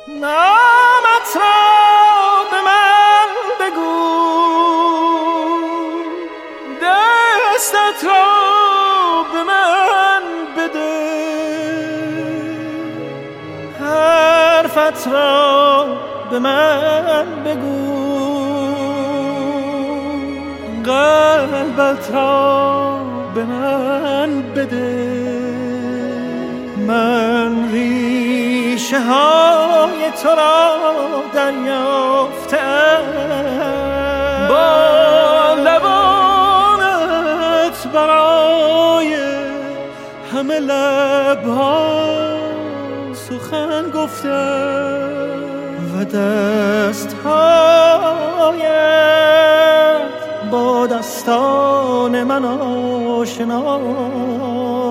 نامت را به من بگو، دستت را به من بده، حرفت را به من بگو، قلبت را به من بده. من ریشه های تو را دریافتم، با لبانت برای همه لبها سخن گفتم و دستهایت با دستان من آشنا